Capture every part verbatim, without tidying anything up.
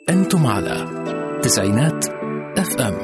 أنتم على تسعينات اف ام.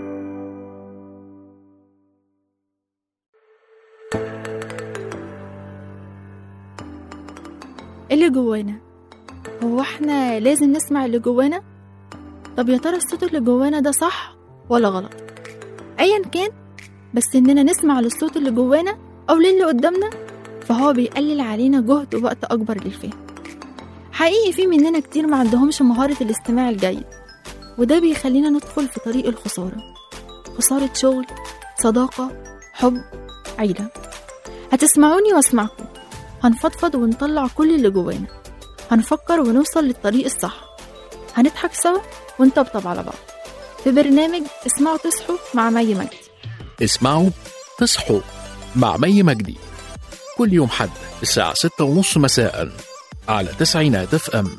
اللي جوانا، هو احنا لازم نسمع اللي جوانا؟ طب يا ترى الصوت اللي جوانا ده صح ولا غلط؟ ايا كان، بس اننا نسمع للصوت اللي جوانا او للي قدامنا فهو بيقلل علينا جهد ووقت اكبر للفهم. حقيقي في مننا كتير ما عندهمش مهارة الاستماع الجيد، وده بيخلينا ندخل في طريق الخسارة، خسارة شغل، صداقة، حب، عيلة. هتسمعوني واسمعكم، هنفضفض ونطلع كل اللي جوانا، هنفكر ونوصل للطريق الصح، هنضحك سوا ونطبطب على بعض في برنامج اسمعوا تصحوا مع مي مجدي. اسمعوا تصحوا مع مي مجدي كل يوم حد الساعة ستة ونص مساء على تسعينات اف ام.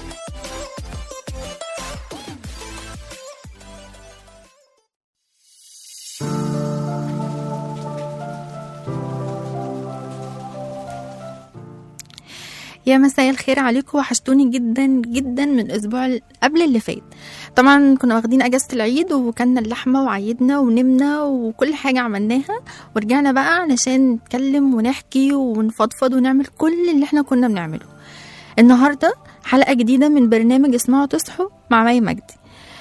يا مساء الخير عليكم، وحشتوني جدا جدا من الاسبوع قبل اللي فات. طبعا كنا واخدين اجازه العيد وكلنا اللحمه وعيدنا ونمنا وكل حاجه عملناها، ورجعنا بقى علشان نتكلم ونحكي ونفضفض ونعمل كل اللي احنا كنا بنعمله. النهارده حلقه جديده من برنامج اسمعوا تصحوا مع مي مجدي.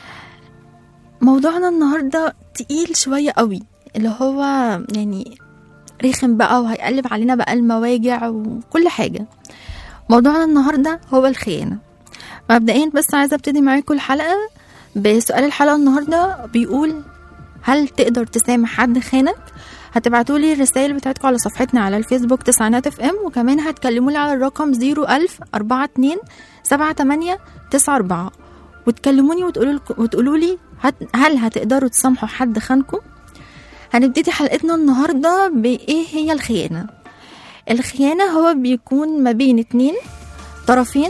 موضوعنا النهارده تقيل شويه قوي، اللي هو يعني رخم بقى وهيقلب علينا بقى المواجع وكل حاجه. موضوعنا النهاردة هو الخيانة. مبدئيا بس عايزة ابتدي معاكم الحلقة بسؤال الحلقة النهاردة، بيقول: هل تقدر تسامح حد خانك؟ هتبعتولي الرسائل بتاعتكم على صفحتنا على الفيسبوك تسعينات اف ام، وكمان هتكلمولي على الرقم زيرو ألف أربعة اتنين سبعة تمانية تسعة أربعة وتكلموني وتقولولي هل هتقدروا تسامحوا حد خانكم؟ هنبتدي حلقتنا النهاردة بإيه هي الخيانة. الخيانة هو بيكون ما بين اتنين طرفين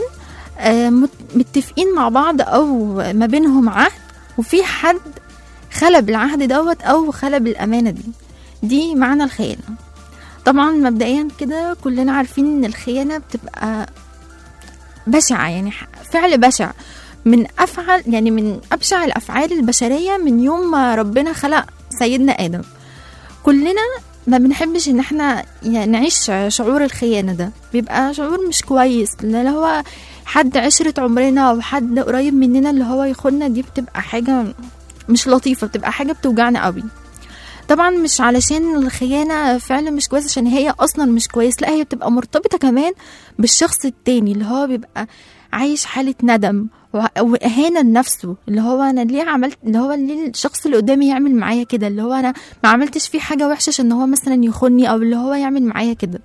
متفقين مع بعض أو ما بينهم عهد، وفي حد خلب العهد دوت أو خلب الأمانة دي دي معنى الخيانة. طبعا مبدئيا كده كلنا عارفين ان الخيانة بتبقى بشعة، يعني فعل بشع من أفعل يعني من أبشع الأفعال البشرية من يوم ما ربنا خلق سيدنا آدم. كلنا ما بنحبش ان احنا يعني نعيش شعور الخيانة ده، بيبقى شعور مش كويس، اللي هو حد عشرة عمرنا او حد قريب مننا اللي هو يخوننا، دي بتبقى حاجة مش لطيفة، بتبقى حاجة بتوجعنا قوي. طبعا مش علشان الخيانة فعلا مش كويس عشان هي اصلا مش كويس، لا، هي بتبقى مرتبطة كمان بالشخص التاني اللي هو بيبقى عايش حالة ندم وإهانة لنفسه، اللي هو أنا ليه عملت، اللي هو ليه الشخص اللي قدامي يعمل معايا كده، اللي هو أنا ما عملتش فيه حاجة وحشة عشان هو مثلا يخوني أو اللي هو يعمل معايا كده.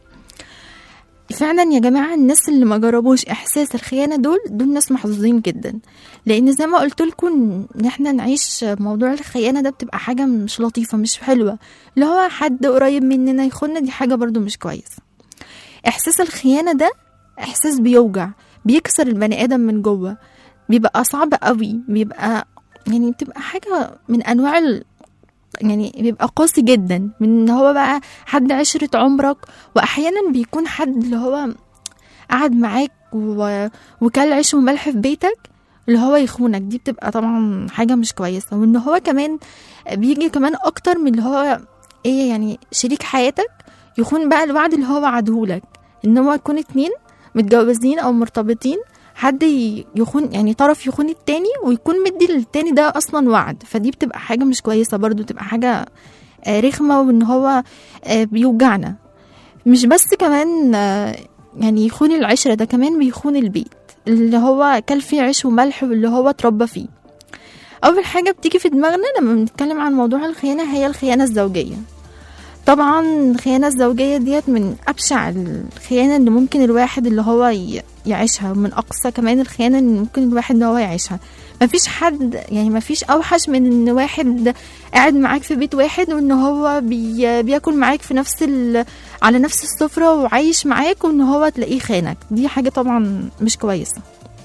فعلا يا جماعة الناس اللي ما جربوش إحساس الخيانة دول دول ناس محظوظين جدا، لأن زي ما قلت لكم إن إحنا نعيش موضوع الخيانة ده بتبقى حاجة مش لطيفة مش حلوة، اللي هو حد قريب مننا يخوننا، دي حاجة برضو مش كويس. إحساس الخيانة ده إحساس بيوجع، بيكسر البني آدم من جوه، بيبقى صعب قوي، بيبقى يعني بتبقى حاجة من أنواع ال... يعني بيبقى قاسي جدا، من هو بقى حد عشرة عمرك، وأحيانا بيكون حد اللي هو قعد معاك و... وكل عيش وملح في بيتك اللي هو يخونك، دي بتبقى طبعا حاجة مش كويسة. وإن هو كمان بيجي كمان أكتر من اللي هو إيه، يعني شريك حياتك يخون بقى الوعد اللي هو وعدهولك، إن هو يكون اتنين متجوزين أو مرتبطين، حد يخون يعني طرف يخون التاني ويكون مدي للتاني ده اصلا وعد، فدي بتبقى حاجة مش كويسة برضو، تبقى حاجة رخمة، وان هو بيوجعنا. مش بس كمان يعني يخون العشرة، ده كمان بيخون البيت اللي هو كل فيه عيش وملح واللي هو اتربى فيه. اول حاجة بتيجي في دماغنا لما بنتكلم عن موضوع الخيانة هي الخيانة الزوجية. طبعا الخيانة الزوجية ديت من أبشع الخيانة اللي ممكن الواحد اللي هو يعيشها، من أقصى كمان الخيانة اللي ممكن الواحد اللي هو يعيشها. مفيش حد يعني مفيش أوحش من إن واحد قاعد معاك في بيت واحد، وإن هو بي بياكل معاك في نفس على نفس السفرة وعايش معاك، وإن هو تلاقيه خانك، دي حاجة طبعا مش كويسة.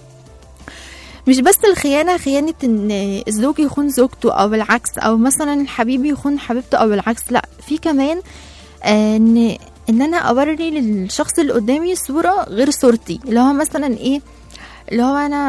مش بس الخيانة، خيانة ان الزوج يخون زوجته او العكس، او مثلا الحبيب يخون حبيبته او العكس، لا، في كمان ان ان انا اوري للشخص اللي قدامي صورة غير صورتي، اللي هو مثلا ايه، اللي هو انا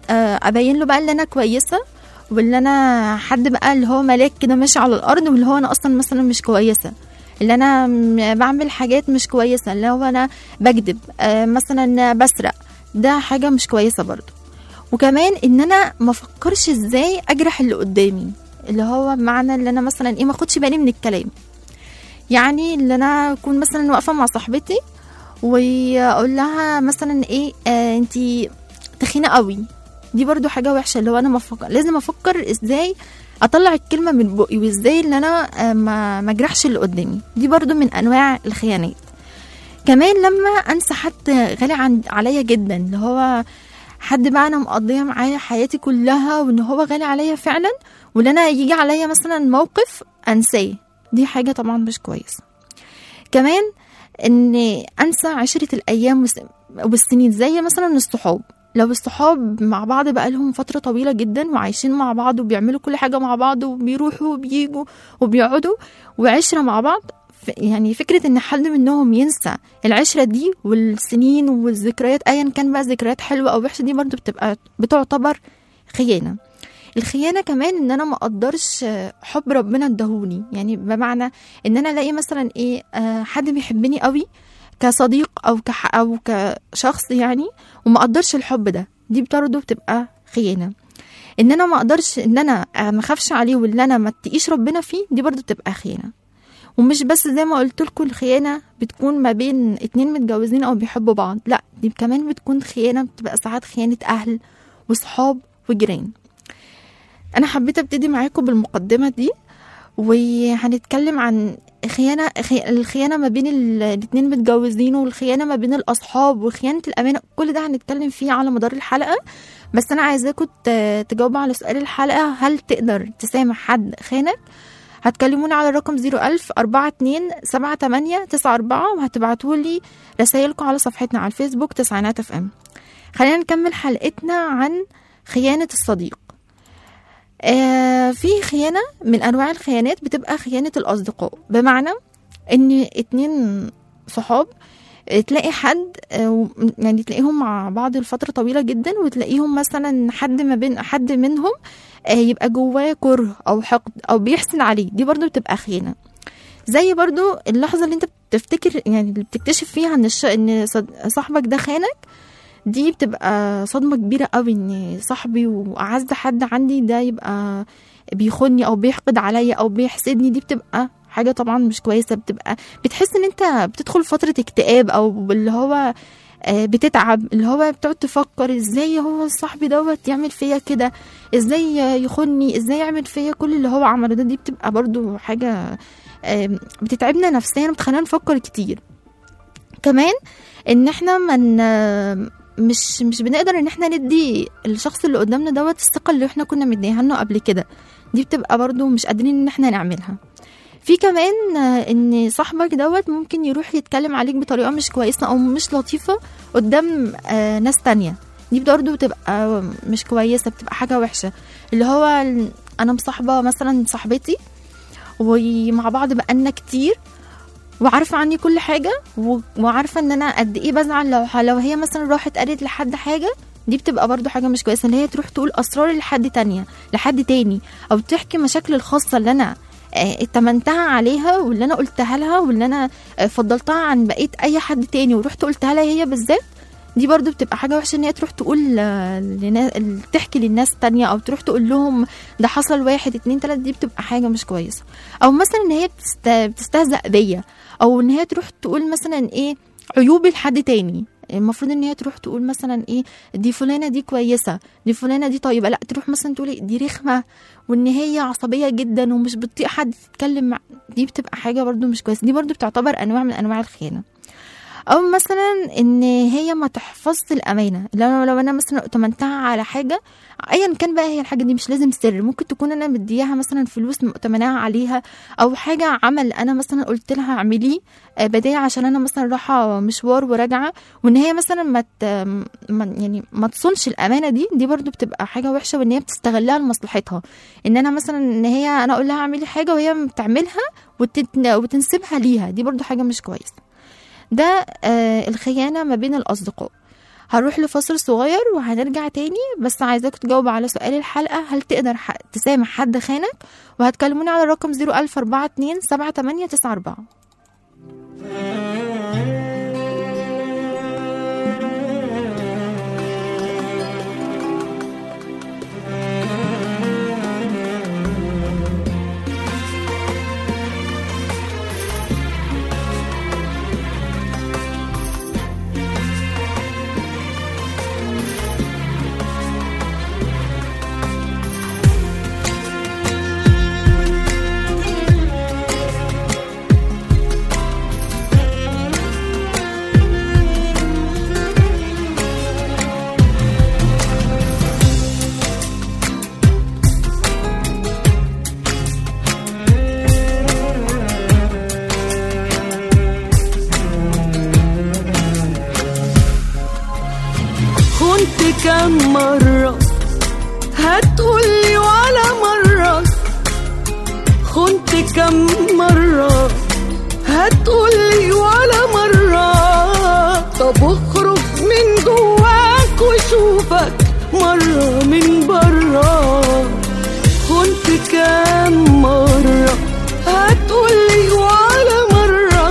آه، ابين له بقى اللي انا كويسه، واللي انا حد بقى اللي هو ملاك كده ماشي على الارض، واللي هو انا اصلا مثلا مش كويسه، اللي انا م- بعمل حاجات مش كويسه، اللي هو انا بكذب، آه، مثلا بسرق، ده حاجه مش كويسه برضو. وكمان ان انا ما افكرش ازاي اجرح اللي قدامي، اللي هو بمعنى اللي انا مثلا ايه ما اخدش بالي من الكلام. يعني اللي انا اكون مثلا واقفه مع صاحبتي واقول لها مثلا ايه، آه انتي تخينه قوي، دي برضو حاجه وحشه، اللي هو انا مفكر لازم افكر ازاي اطلع الكلمه من بقي، وازاي ان انا آه ما ما اجرحش اللي قدامي، دي برضو من انواع الخيانات. كمان لما انسى حد غالي عن عليا جدا، اللي هو حد بقى انا مقضيه معايا حياتي كلها، وان هو غالي عليا فعلا، وان انا يجي عليا مثلا موقف انساه، دي حاجه طبعا مش كويسه. كمان ان انسى عشرة الايام والس- والسنين، زي مثلا الصحاب. لو الصحاب مع بعض بقى لهم فترة طويلة جدا وعايشين مع بعض وبيعملوا كل حاجة مع بعض وبيروحوا وبيجوا وبيقعدوا وعشرة مع بعض، ف- يعني فكرة ان حد منهم ينسى العشرة دي والسنين والذكريات، ايا كان بقى ذكريات حلوة او وحشة، دي برضو بتبقى بتعتبر خيانة. الخيانة كمان ان انا ما اقدرش حب ربنا ادهوني، يعني بمعنى ان انا الاقي مثلا ايه، آه، حد بيحبني قوي كصديق او كح او كشخص يعني، وما اقدرش الحب ده، دي برضه بتبقى خيانة. ان انا ما اقدرش ان انا ما اخافش عليه، واللي انا ما اتقيش ربنا فيه، دي برضه بتبقى خيانة. ومش بس زي ما قلت لكم الخيانة بتكون ما بين اتنين متجوزين او بيحبوا بعض، لا دي كمان بتكون خيانة، بتبقى ساعات خيانة اهل وصحاب وجيران. انا حبيت ابتدي معاكم بالمقدمة دي، وهنتكلم عن خيانة خي... الخيانة ما بين ال- الاتنين متجوزين، والخيانة ما بين الأصحاب، وخيانة الأمانة، كل ده هنتكلم فيه على مدار الحلقة. بس أنا عايزاكم ت- تجاوبوا على سؤال الحلقة: هل تقدر تسامح حد خانك؟ هتكلموني على الرقم زيرو ألف أربعة اتنين سبعة تمانية تسعة أربعة، وهتبعتولي رسايلكم على صفحتنا على الفيسبوك تسعينات اف ام. خلينا نكمل حلقتنا عن خيانة الصديق. آه في خيانة من أنواع الخيانات بتبقى خيانة الأصدقاء، بمعنى إن اتنين صحاب آه، تلاقي حد آه، يعني تلاقيهم مع بعض لفترة طويلة جدا، وتلاقيهم مثلا حد ما بين حد منهم آه، يبقى جواه كره أو حقد أو بيحسد عليه، دي برضو بتبقى خيانة. زي برضو اللحظة اللي انت بتفتكر يعني اللي بتكتشف فيها ان الش... ان صد- صاحبك ده خانك، دي بتبقى صدمة كبيرة قوي، ان صاحبي واعز حد عندي ده يبقى بيخوني او بيحقد عليا او بيحسدني، دي بتبقى حاجة طبعا مش كويسة. بتبقى بتحس ان انت بتدخل فترة اكتئاب، او اللي هو آه، بتتعب، اللي هو بتقعد تفكر ازاي هو صاحبي دوت يعمل فيا كده، ازاي يخوني، ازاي يعمل فيا كل اللي هو عمله ده. دي بتبقى برضو حاجة آه، بتتعبنا نفسيا، بتخلينا نفكر كتير. كمان ان احنا من مش مش بنقدر ان احنا ندي الشخص اللي قدامنا دوت الثقه اللي احنا كنا مديها له قبل كده، دي بتبقى برضو مش قادرين ان احنا نعملها. في كمان آه، ان صاحبك دوت ممكن يروح يتكلم عليك بطريقه مش كويسه او مش لطيفه قدام آه، ناس تانية، دي برضو بتبقى مش كويسه، بتبقى حاجه وحشه. اللي هو انا مصاحبه مثلا صاحبتي ومع بعض بقالنا كتير، وعارفه عني كل حاجه، و- وعارفه ان انا قد ايه بزعل لو لو هي مثلا راحت قالت لحد حاجه، دي بتبقى برضو حاجه مش كويسه، ان هي تروح تقول اسرار لحد تانية لحد تاني، او تحكي مشاكل الخاصه اللي انا آه، اتمنتها عليها، واللي انا قلتها لها، واللي انا آه، فضلتها عن بقيه اي حد تاني، ورحت قلتها لها هي بالذات. دي برضو بتبقى حاجه وحشه، ان هي تروح تقول آه، لنا... تحكي للناس تانية، او تروح تقول لهم ده حصل واحد اتنين تلاته، دي بتبقى حاجه مش كويسه. او مثلا ان هي بتست... بتستهزأ بيا، او ان هي تروح تقول مثلا ايه عيوبي لحد تاني. المفروض ان هي تروح تقول مثلا ايه دي فلانه دي كويسه، دي فلانه دي طيبه، لا تروح مثلا تقول دي رخمه، وان هي عصبيه جدا ومش بتطيق حد تتكلم مع، دي بتبقى حاجه برضو مش كويسه، دي برضو بتعتبر انواع من انواع الخيانه. او مثلا ان هي ما تحفظش الامانه، لو لو انا مثلا اتمنتها على حاجه ايا كان بقى، هي الحاجه دي مش لازم سر، ممكن تكون انا مدياها مثلا فلوس مؤتمناها عليها، او حاجه عمل انا مثلا قلت لها اعمليه آه، بدايه عشان انا مثلا رايحه مشوار وراجعه، وان هي مثلا ما ت- ما- يعني ما تصونش الامانه دي، دي برضو بتبقى حاجه وحشه، وان هي بتستغلها لمصلحتها. ان انا مثلا ان هي انا اقول لها اعملي حاجه وهي بتعملها وتت- وتنسبها ليها، دي برضو حاجه مش كويسه. ده آه الخيانة ما بين الأصدقاء. هروح لفاصل صغير وهنرجع تاني، بس عايزاك تجاوب على سؤال الحلقة: هل تقدر تسامح حد خانك؟ وهتكلموني على الرقم صفر ألف أربعة اتنين سبعة تمانية تسعة أربعة. كم مرة هتقولي ولا مرة؟ خنت كم مرة هتقولي ولا مرة؟ طب اخرج من جواك وشوفك مرة من برا. خنت كم مرة هتقولي ولا مرة؟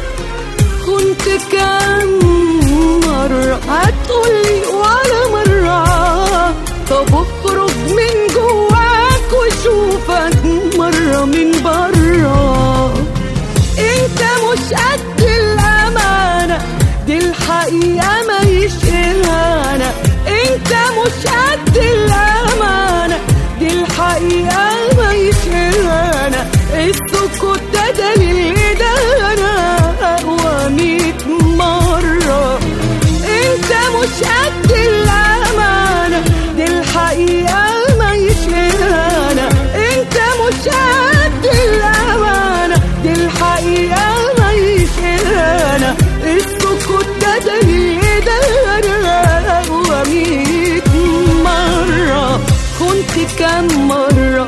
خنت كم مرة هتقولي ولا مرة؟ طب اخرج من جواك وشوفك مرة من برا. انت مش قد الامانة دي الحقيقة ما يشقهانا. انت مش قد الامانة دي الحقيقة ما يشقهانا. السكوت ده دليل ده انا اقوى ميت مرة. انت مش قد الامانة دي الحقيقة ما يشقهانا. انت مش قد الامانة دي الحقيقة ما يشقهانا. السكوت ده دليل ده انا اقوى ميت مرة. كنت كم مرة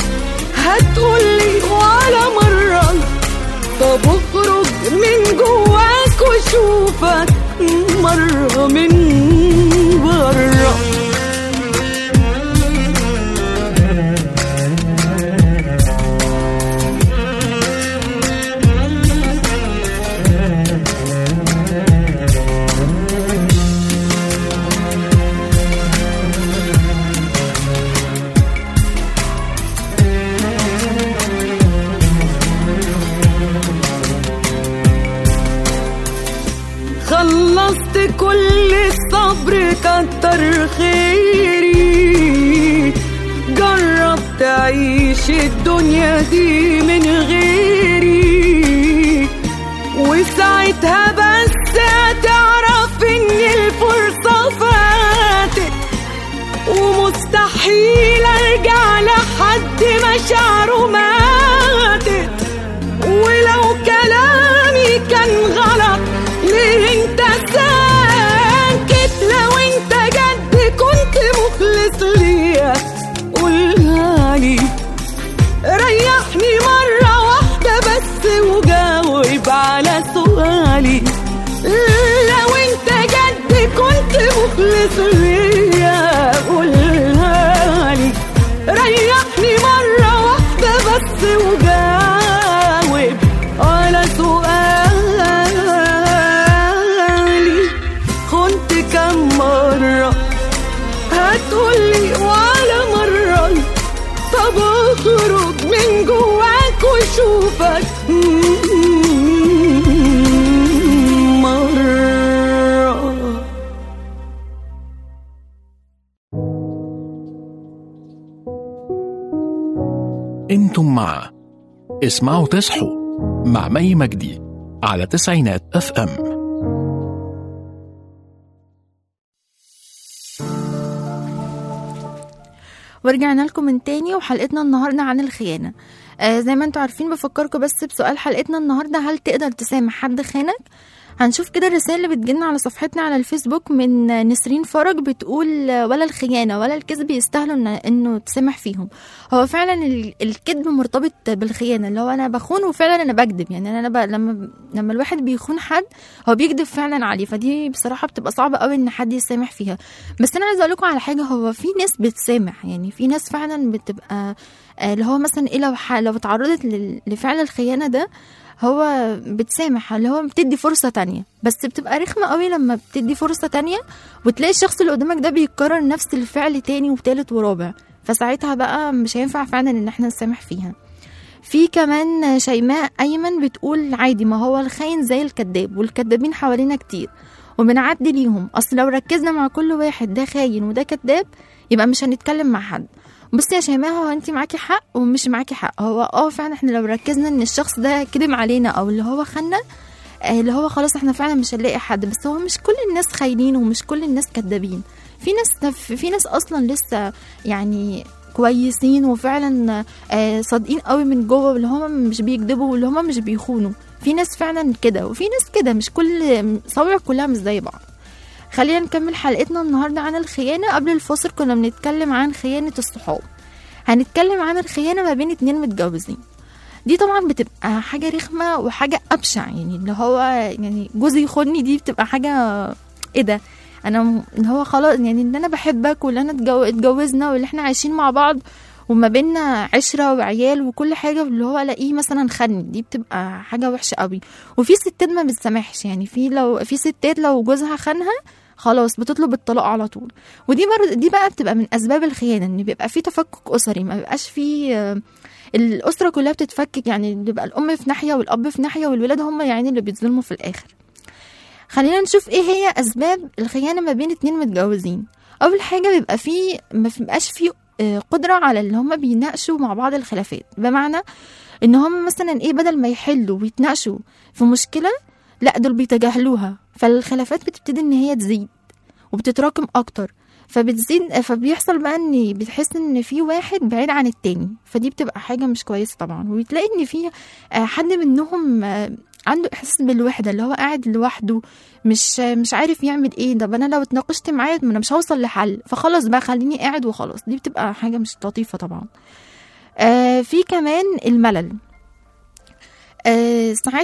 هتقولي ولا مرة؟ طب اخرج من جواك وشوفك مرة من برا. خلصت كل الصبر كتر خيري. جرب تعيش الدنيا دي من غيري، وساعتها بس هتعرف ان الفرصة فاتت. ومستحيل ارجع لحد مشاعره ماتت. ولو كلامي كان غلط ليه انت ساكت؟ لو انت جد كنت مخلص ليا قولها لي. ريحني مرة واحدة بس وجاوب على سؤالي. لو انت جد كنت مخلص ليا قولها لي. ريحني مرة واحدة بس وجاوب على سؤالي. كنت كم مرة هتقولي ولا مرة؟ طب اخرج من جواك وشوفك مرة. انتم مع اسمعوا تصحوا مع مي مجدي على تسعينات اف ام. ورجعنا لكم من تاني، وحلقتنا النهاردة عن الخيانة. آه زي ما انتوا عارفين بفكركم بس بسؤال حلقتنا النهاردة: هل تقدر تسامح حد خانك؟ هنشوف كده الرسائل اللي بتجيلنا على صفحتنا على الفيسبوك من نسرين فرج، بتقول ولا الخيانة ولا الكذب يستاهلوا إن انه تسمح فيهم. هو فعلا الكذب مرتبط بالخيانة، اللي هو انا بخون وفعلا انا بكذب، يعني انا ب... لما لما الواحد بيخون حد هو بيكذب فعلا عليه، فدي بصراحة بتبقى صعبة قوي ان حد يسامح فيها. بس انا عايزة اقول لكم على حاجة، هو في ناس بتسامح، يعني في ناس فعلا بتبقى اللي هو مثلا ايه لو ح... لو اتعرضت لفعل الخيانة ده هو بتسامح، اللي هو بتدي فرصة تانية. بس بتبقى رخمة قوي لما بتدي فرصة تانية وتلاقي الشخص اللي قدامك ده بيكرر نفس الفعل تاني وتالت ورابع، فساعتها بقى مش هينفع فعلا ان احنا نسامح فيها. في كمان شيماء ايمن بتقول عادي، ما هو الخاين زي الكذاب والكذابين حوالينا كتير وبنعدي ليهم، اصل لو ركزنا مع كل واحد ده خاين وده كذاب يبقى مش هنتكلم مع حد. بصي يا شيماء، هو انت معاكي حق ومش معاكي حق. هو اه فعلا احنا لو ركزنا ان الشخص ده كذب علينا او اللي هو خنا، اللي هو خلاص احنا فعلا مش هنلاقي حد. بس هو مش كل الناس خاينين ومش كل الناس كذابين، في ناس في ناس اصلا لسه يعني كويسين وفعلا صادقين قوي من جوه، واللي هم مش بيكذبوا واللي هم مش بيخونوا. في ناس فعلا كده وفي ناس كده، مش كل صوابع كلها مش زي بعض. خلينا نكمل حلقتنا النهاردة عن الخيانة. قبل الفاصل كنا بنتكلم عن خيانة الصحاب، هنتكلم عن الخيانة ما بين اتنين متجوزين. دي طبعا بتبقى حاجة رخمة وحاجة أبشع، يعني اللي هو يعني جوزي يخوني، دي بتبقى حاجة ايه ده، انا اللي هو خلاص يعني ان انا بحبك واللي انا اتجوزنا واللي احنا عايشين مع بعض وما بيننا عشرة وعيال وكل حاجة، اللي هو الاقيه مثلا خني، دي بتبقى حاجة وحشة قوي. وفي ستات ما بتسامحش، يعني في لو في ستات لو جوزها خانها خلاص بتطلب الطلاق على طول. ودي برضه دي بقى بتبقى من اسباب الخيانة، ان بيبقى في تفكك اسري، ما بيبقاش في الاسرة كلها بتتفكك، يعني بيبقى الام في ناحية والاب في ناحية والولاد هم يعني اللي بيتظلموا في الاخر. خلينا نشوف ايه هي اسباب الخيانة ما بين اتنين متجوزين. اول حاجة بيبقى فيه ما بيبقاش فيه قدرة على اللي هم بيناقشوا مع بعض الخلافات، بمعنى ان هم مثلا ايه بدل ما يحلوا ويتناقشوا في مشكلة، لا دول بيتجاهلوها، فالخلافات بتبتدي ان هي تزيد وبتتراكم اكتر، فبتزيد فبيحصل بقى ان بتحس ان في واحد بعيد عن التاني، فدي بتبقى حاجة مش كويسة طبعا. وبتلاقي ان في حد منهم عنده احساس بالوحده، اللي هو قاعد لوحده مش مش عارف يعمل ايه. ده انا لو اتناقشت معاه انا مش هوصل لحل، فخلاص بقى خليني قاعد وخلاص. دي بتبقى حاجه مش لطيفه طبعا. آه في كمان الملل. آه ساعات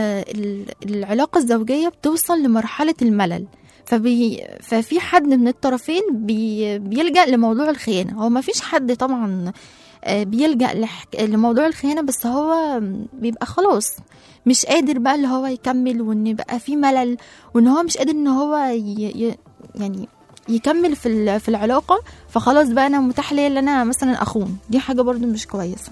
العلاقه الزوجيه بتوصل لمرحله الملل، فبي ففي حد من الطرفين بي بيلجأ لموضوع الخيانه. هو ما فيش حد طبعا بيلجأ لحك... لموضوع الخيانة، بس هو بيبقى خلاص مش قادر بقى اللي هو يكمل، وان بقى في ملل، وان هو مش قادر ان هو ي... ي... يعني يكمل في ال... في العلاقة، فخلاص بقى انا متاح لي ان انا مثلا اخون. دي حاجة برضو مش كويسة.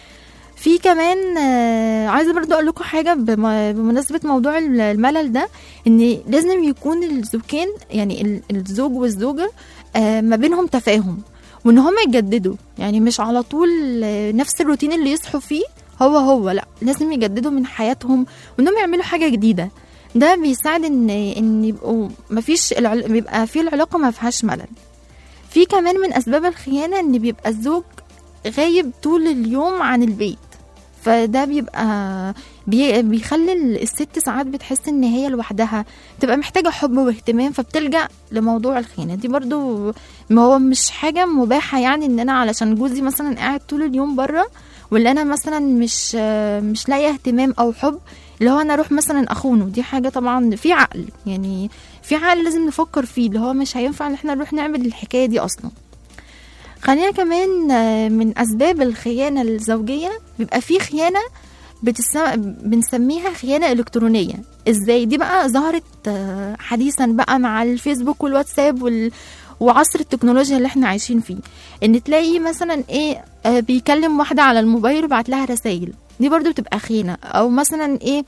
في كمان آه عايزة برضو اقول لكم حاجة بم... بمناسبة موضوع الملل ده، ان لازم يكون الزوجين يعني الزوج والزوجة آه ما بينهم تفاهم، وان هم يجددوا، يعني مش على طول نفس الروتين اللي يصحوا فيه هو هو لا، لازم يجددوا من حياتهم وانهم يعملوا حاجه جديده. ده بيساعد ان ان يبقوا مفيش العل... بيبقى في العلاقه ما فيهاش ملل. في كمان من اسباب الخيانه ان بيبقى الزوج غايب طول اليوم عن البيت، فده بيبقى بي... بيخلي الست ساعات بتحس ان هي لوحدها، تبقى محتاجه حب واهتمام، فبتلجأ لموضوع الخيانه. دي برضو ما هو مش حاجه مباحه، يعني ان انا علشان جوزي مثلا قاعد طول اليوم بره، ولا انا مثلا مش مش لاقيه اهتمام او حب، اللي هو انا اروح مثلا اخونه. دي حاجه طبعا في عقل، يعني في عقل لازم نفكر فيه، اللي هو مش هينفع ان احنا نروح نعمل الحكايه دي اصلا. خلينا كمان من اسباب الخيانه الزوجيه بيبقى في خيانه بتسم... بنسميها خيانه الكترونيه. ازاي دي بقى ظهرت حديثا بقى مع الفيسبوك والواتساب وال... وعصر التكنولوجيا اللي احنا عايشين فيه، ان تلاقي مثلا ايه آه بيكلم واحده على الموبايل وبعت لها رسائل، دي برضو بتبقى خيانه. او مثلا ايه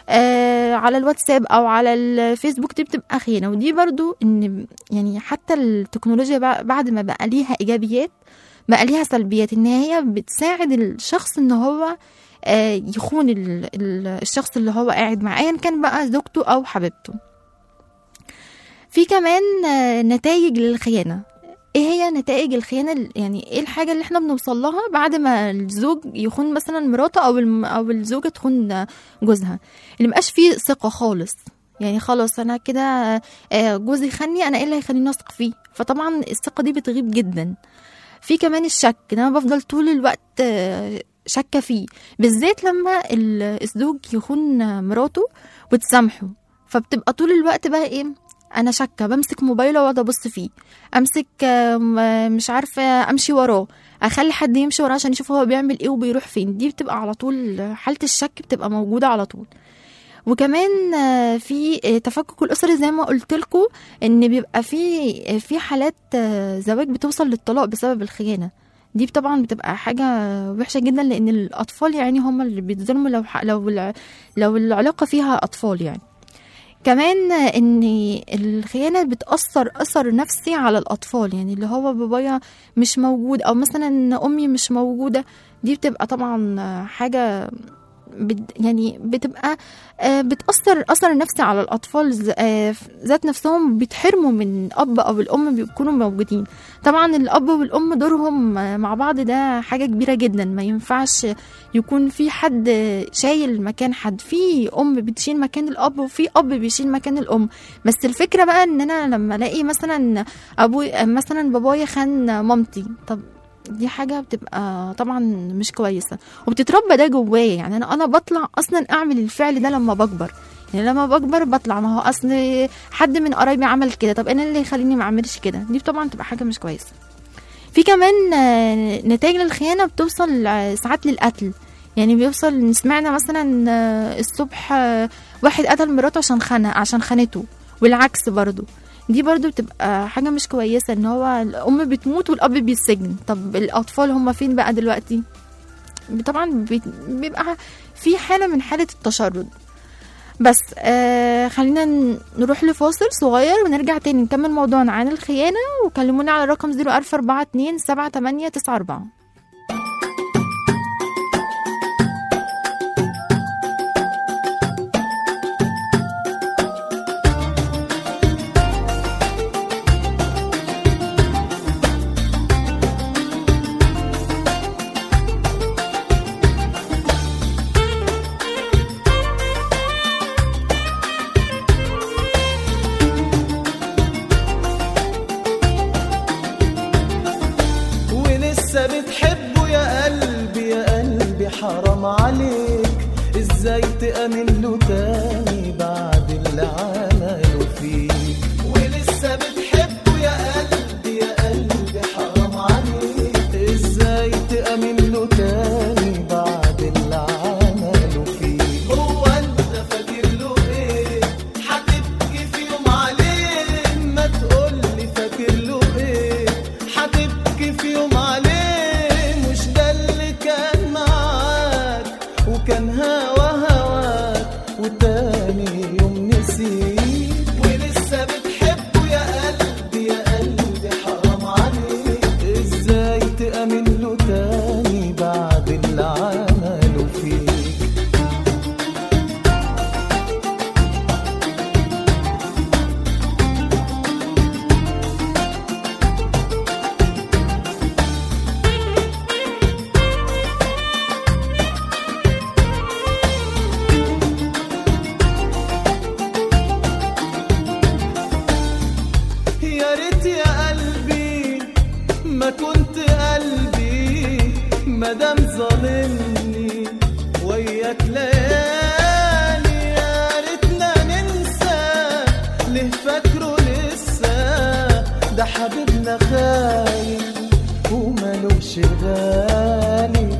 آه على الواتساب او على الفيسبوك، دي بتبقى خيانه. ودي برضو ان يعني حتى التكنولوجيا بعد ما بقى ليها ايجابيات بقى ليها سلبيات، ان هي بتساعد الشخص ان هو آه يخون الشخص اللي هو قاعد معاه، ايا كان بقى زوجته او حبيبته. في كمان نتائج للخيانة. ايه هي نتائج الخيانة؟ يعني ايه الحاجة اللي احنا بنوصل لها بعد ما الزوج يخون مثلا مراته او او الزوجة تخون جوزها؟ اللي مبقاش فيه ثقة خالص، يعني خلاص انا كده آه، جوزي خاني، انا ايه اللي هيخليني اثق فيه؟ فطبعا الثقه دي بتغيب جدا. في كمان الشك، ان انا بفضل طول الوقت آه، شاكه فيه، بالذات لما ال- الزوج يخون مراته وتسامحه، فبتبقى طول الوقت بقى ايه، انا شاكه، بمسك موبايله واقعد ابص فيه، امسك آم، مش عارفه امشي وراه، اخلي حد يمشي وراه عشان يشوف هو بيعمل ايه وبيروح فين. دي بتبقى على طول حاله الشك بتبقى موجوده على طول. وكمان آه، في آه، تفكك الاسري زي ما قلت لكم، ان بيبقى في آه، في حالات آه، زواج بتوصل للطلاق بسبب الخيانه. دي طبعا بتبقى حاجه وحشه جدا، لان الاطفال يعني هم اللي بيتظلموا لو ح- لو الع- لو العلاقه فيها اطفال يعني. كمان آه، ان الخيانه بتاثر اثر نفسي على الاطفال، يعني اللي هو بابايا مش موجود او مثلا امي مش موجوده. دي بتبقى طبعا آه، حاجه بت يعني بتبقى آه، بتأثر أثر نفسي على الأطفال، ز- آه، ذات نفسهم بيتحرموا من الأب أو الأم بيكونوا موجودين. طبعا الأب والأم دورهم آه، مع بعض ده حاجة كبيرة جدا، ما ينفعش يكون في حد شايل مكان حد، في أم بتشيل مكان الأب وفي أب بيشيل مكان الأم. بس الفكرة بقى إن أنا لما ألاقي مثلا أبوي مثلا بابايا خان مامتي، طب دي حاجة بتبقى طبعا مش كويسة، وبتتربى ده جوايا. يعني انا انا بطلع اصلا اعمل الفعل ده لما بكبر، يعني لما بكبر بطلع ما هو اصل حد من قرايبي عمل كده، طب انا اللي يخليني ما اعملش كده؟ دي طبعا تبقى حاجة مش كويسة. في كمان آه، نتائج للخيانة بتوصل آه، ساعات للقتل. يعني بيوصل، سمعنا مثلا آه، الصبح آه، واحد قتل مراته عشان خانها عشان خانته، والعكس برضو. دي برضو بتبقى حاجة مش كويسة، ان هو الام بتموت والاب بيتسجن. طب الاطفال هم فين بقى دلوقتي؟ طبعا بي- بيبقى في حالة من حالة التشرد. بس آه خلينا ن- نروح لفاصل صغير ونرجع تاني نكمل موضوعنا عن الخيانة. وكلمونا على رقم صفر ألف أربعة اتنين سبعة تمانية تسعة أربعة. ولسه بتحبه يا قلبي يا قلبي، حرام عليك ازاي تأمن له تاني بعد اللي عمله فيك. ولسه بتحبه يا قلبي يا قلبي، حرام عليك ازاي تأمن له تاني بعد اللي عمله فيك. هو انت فاكر له ايه هتبكي في يوم عليه؟ ما تقولي فاكر له ايه هتبكي في يوم عليه؟ مش ده اللي كان معاك وكان هوا هواك وتاني يوم نسيك. ولسه بتحبه يا قلبي يا قلبي، حرام عليك ازاي تأمن له تاني بعد اللي عمله فيك. يا ريت يا قلبي ما كنت قلبي مادام ظالمني وياك ليالي. يا ريتنا ننسى ليه فاكره لسه، ده حبيبنا خاين ومالوش غالي.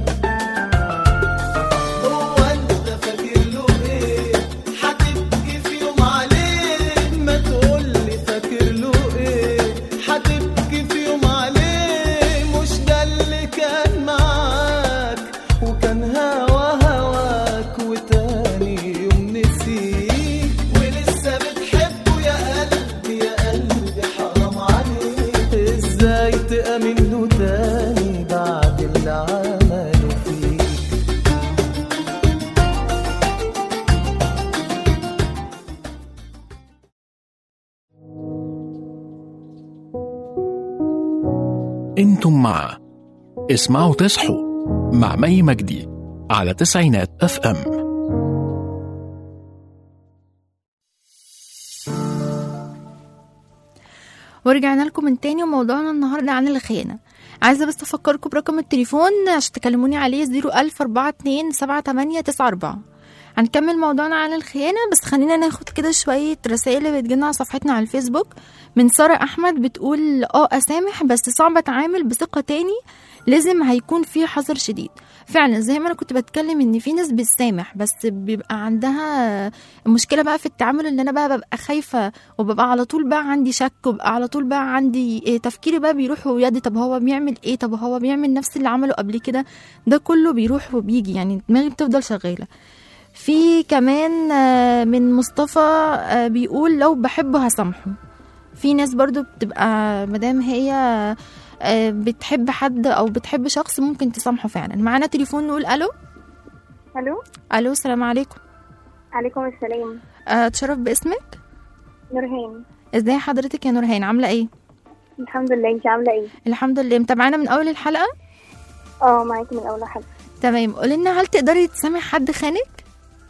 هو انت فاكر له ايه هتبكي في يوم عليه؟ ما تقولي فاكر له ايه هتبكي في يوم عليه؟ مش ده اللي كان معاك وكان هوا هواك وتاني يوم نسيك. ولسه بتحبه يا قلبي يا قلبي، حرام عليك ازاي تأمن له تاني بعد اللي عمله فيك. انتم مع اسمعوا تصحوا مع مي مجدي على تسعينات اف ام. ورجعنا لكم من تاني، وموضوعنا النهاردة عن الخيانة. عايزة بس أفكركم برقم التليفون عشان تكلموني عليه زيرو ألف أربعة اتنين سبعة تمانية تسعة أربعة. هنكمل موضوعنا عن الخيانة، بس خلينا ناخد كده شوية رسائل اللي بتجيلنا على صفحتنا على الفيسبوك. من سارة أحمد بتقول اه أسامح بس صعب أتعامل بثقة تاني، لازم هيكون في حذر شديد. فعلا زي ما أنا كنت بتكلم إن في ناس بتسامح بس بيبقى عندها مشكلة بقى في التعامل، إن أنا بقى ببقى خايفة وببقى على طول بقى عندي شك، وببقى على طول بقى عندي إيه تفكيري بقى بيروح ويدي، طب هو بيعمل إيه، طب هو بيعمل نفس اللي عمله قبل كده، ده كله بيروح وبيجي، يعني دماغي بتفضل شغالة. في كمان من مصطفى بيقول لو بحبه هسامحه. في ناس برضو بتبقى مدام هي بتحب حد او بتحب شخص ممكن تسامحه فعلا. معانا تليفون، نقول الو. الو الو السلام عليكم. عليكم السلام. اتشرف باسمك. نورهان. ازاي حضرتك يا نورهان، عامله ايه؟ الحمد لله، انت عامله ايه؟ الحمد لله. متابعانا من اول الحلقه؟ اه معاكي من اول الحلقه. تمام. قولي لنا، هل تقدري تسامحي حد خانك؟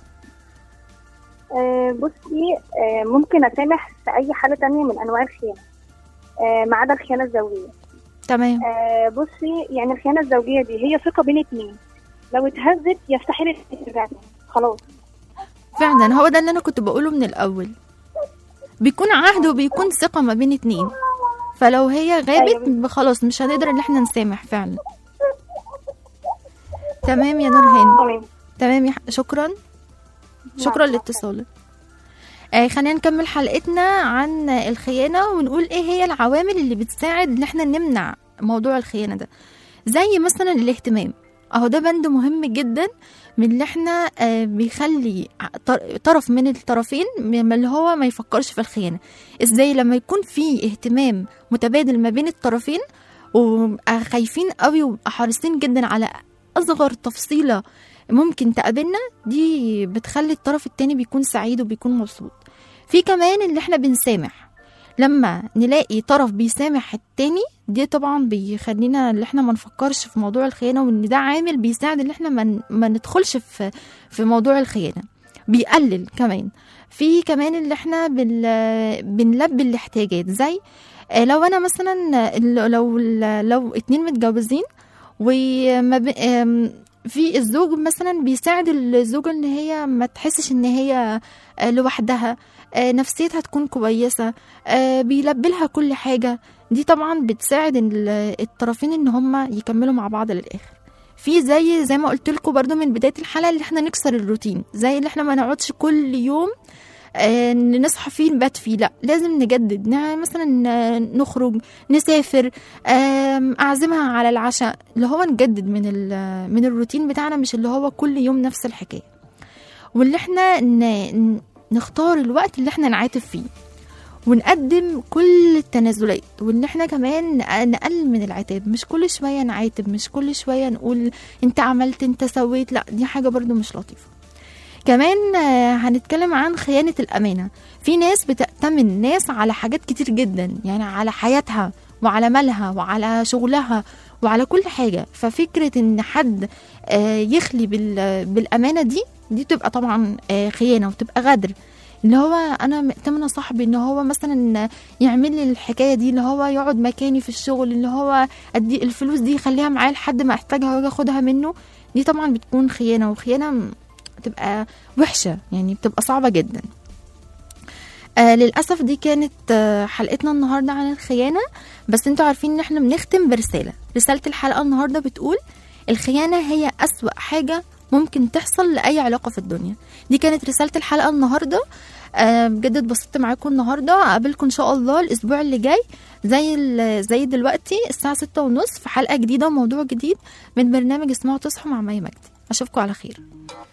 آه بصي، آه ممكن اسامح في اي حاله تانية من انواع الخيانه، آه ما عدا الخيانه الزوجيه. تمام. آه بصي، يعني الخيانه الزوجيه دي هي ثقه بين اتنين، لو اتهزت يستحيل ترجع خلاص. فعلا هو ده اللي انا كنت بقوله من الاول، بيكون عهد وبيكون ثقه ما بين اتنين، فلو هي غابت أيوة. خلاص مش هنقدر ان احنا نسامح فعلا. تمام يا نورهان. تمام تمام يا ح... شكرا شكرا لاتصالك. آه خلينا نكمل حلقتنا عن الخيانة ونقول ايه هي العوامل اللي بتساعد ان احنا نمنع موضوع الخيانة ده. زي مثلا الاهتمام، اهو ده بند مهم جدا من اللي احنا آه بيخلي طرف من الطرفين اللي هو ما يفكرش في الخيانة. ازاي؟ لما يكون في اهتمام متبادل ما بين الطرفين، وخايفين قوي وحريصين جدا على اصغر تفصيلة ممكن تقابلنا، دي بتخلي الطرف التاني بيكون سعيد وبيكون مبسوط. في كمان اللي احنا بنسامح، لما نلاقي طرف بيسامح التاني، دي طبعا بيخلينا اللي احنا ما نفكرش في موضوع الخيانة، وان ده عامل بيساعد اللي احنا ما, ما ندخلش في, في موضوع الخيانة، بيقلل كمان. في كمان اللي احنا بنلبي الاحتياجات، زي لو انا مثلا لو لو اتنين متجوزين وما في الزوج مثلا بيساعد الزوجة ان هي ما تحسش ان هي لوحدها، نفسيتها تكون كويسة، بيلبي لها كل حاجة، دي طبعا بتساعد الطرفين ان هما يكملوا مع بعض للآخر. في زي زي ما قلت لكم برضو من بداية الحلقة، اللي احنا نكسر الروتين، زي اللي احنا ما نقعدش كل يوم آه نصحى فيه نبات فيه، لا لازم نجدد، مثلا نخرج نسافر، آه اعزمها على العشاء، اللي هو نجدد من من الروتين بتاعنا، مش اللي هو كل يوم نفس الحكايه. واللي احنا نختار الوقت اللي احنا نعاتب فيه، ونقدم كل التنازلات، وان احنا كمان نقلل من العتاب، مش كل شويه نعاتب، مش كل شويه نقول انت عملت انت سويت، لا دي حاجه برضو مش لطيفه. كمان هنتكلم عن خيانة الأمانة. في ناس بتأتمن ناس على حاجات كتير جدا، يعني على حياتها وعلى مالها وعلى شغلها وعلى كل حاجة، ففكرة ان حد يخلي بالأمانة دي دي تبقى طبعا خيانة وتبقى غدر. اللي هو انا مأتمنه صاحبي ان هو مثلا يعمل لي الحكايه دي، اللي هو يقعد مكاني في الشغل، اللي هو ادي الفلوس دي يخليها معاه لحد ما احتاجها واجي اخدها منه، دي طبعا بتكون خيانه، وخيانه بتبقى وحشة، يعني بتبقى صعبة جدا. آه للأسف دي كانت آه حلقتنا النهاردة عن الخيانة، بس انتوا عارفين ان احنا بنختم برسالة. رسالة الحلقة النهاردة بتقول: الخيانة هي أسوأ حاجة ممكن تحصل لأي علاقة في الدنيا. دي كانت رسالة الحلقة النهاردة. آه بجد اتبسطت معاكم النهاردة. أقابلكم إن شاء الله الأسبوع اللي جاي زي زي دلوقتي الساعة ستة ونص في حلقة جديدة وموضوع جديد من برنامج اسمه تصحوا مع مي مجدي. أشوفكم على خير.